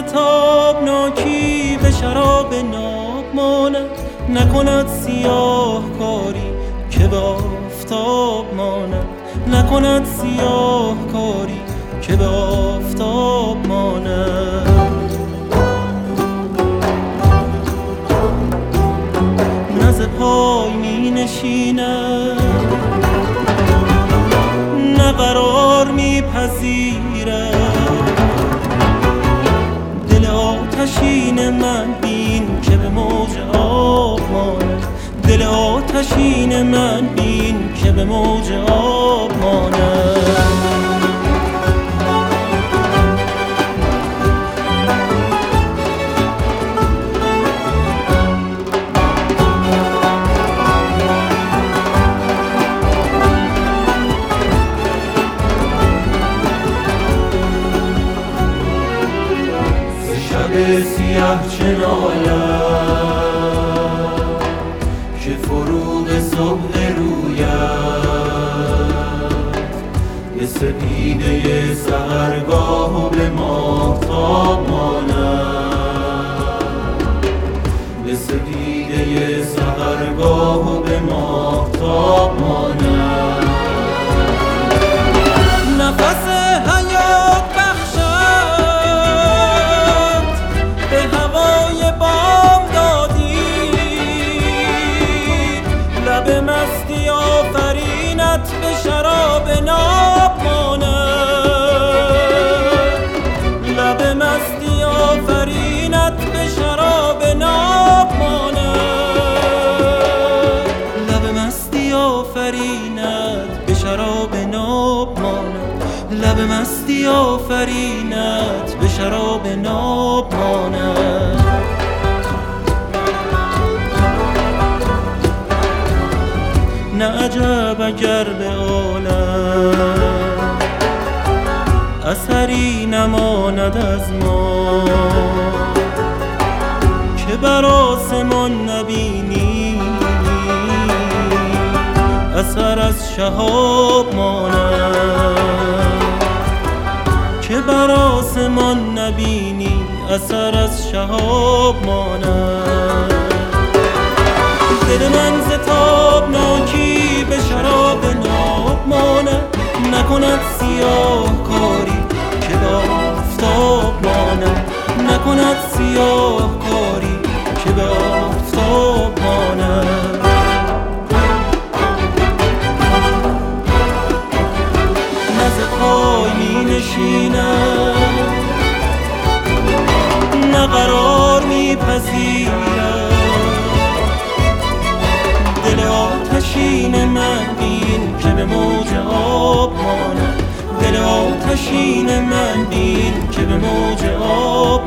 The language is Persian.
تابناکی به شراب ناب ماند، نکند سیاه کاری که به آفتاب ماند، نکند سیاه کاری که به آفتاب ماند. نه ز پای می نشیند، نه قرار می پذیرد، دل آتشین من بین که به موج آب ماند، دل آتشین من بین که به موج آب ماند. سیاه چه نالد که فروغ صبح رویت به سپیده سحرگاه و به ماهتاب ماند، به سپیده سحرگاه و به ماهتاب ماند. نفس حیات به مستی آفرینت به شراب ناب ماند، لب مستی آفرینت به شراب ناب ماند، لب مستی آفرینت به شراب ناب ماند، لب مستی آفرینت به شراب ناب ماند. نه عجب اگر به عالم اثری نماند از ما، که بر آسمان نبینی اثر از شهاب ماند، که بر آسمان نبینی اثر از شهاب ماند. دل من ز تابناکی به شراب ناب ماند، نکند سیاه کاری که به آفتاب ماند، نکند سیاه کاری که به آفتاب ماند. نه ز پای می نشیند، نه قرار می پذیرد، دل آتشین من بین که به موج آب ماند، دل آتشین من بین که به موج آب